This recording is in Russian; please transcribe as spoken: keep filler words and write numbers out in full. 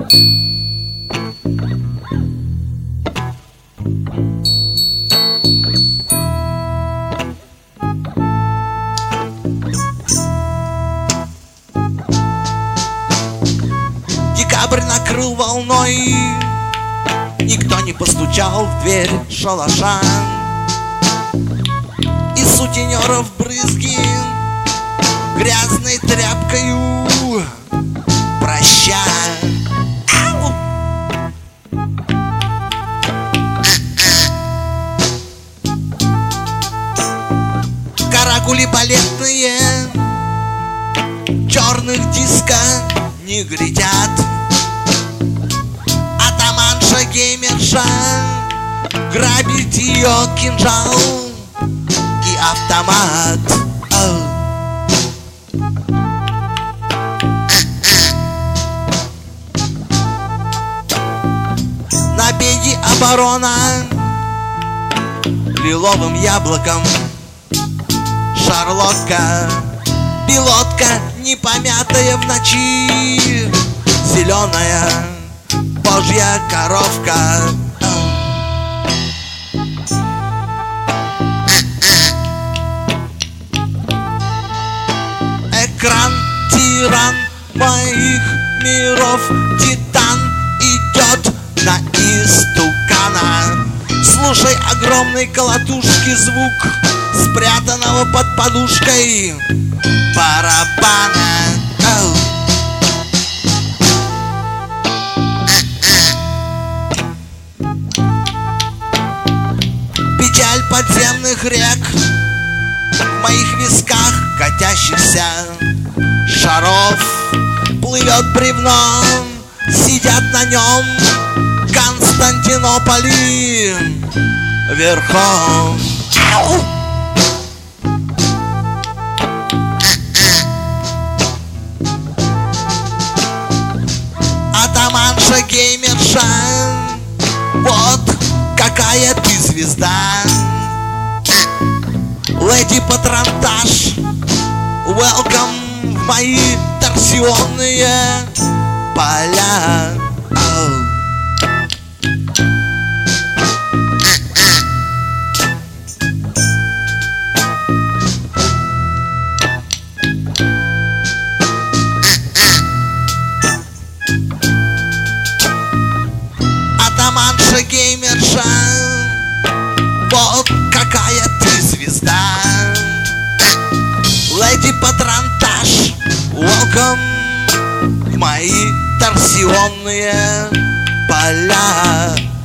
Декабрь накрыл волной, никто не постучал в дверь шалаша. И сутенеров брызги грязной тряпкою прощай. Ау! Каракули балетные черных диска не глядят. Атаманша геймерша грабит ее кинжал и автомат. Ау. На беге оборона лиловым яблоком шарлотка, пилотка непомятая в ночи, зеленая божья коровка. Экран тиран моих миров, титан идет на истукана. Слушай огромной колотушки звук спрятанного под подушкой барабана. Ау. Печаль подземных рек в моих висках катящихся шаров плывет бревном, сидят на нем Константинополи верхом. Ау! Атаманша геймерша, вот какая ты звезда. Леди Патронтаж, welcome в мои торсионные поля. Ау. Атаманша геймерша, вот какая ты звезда. Леди Патронтаж, welcome в мои торсионные поля.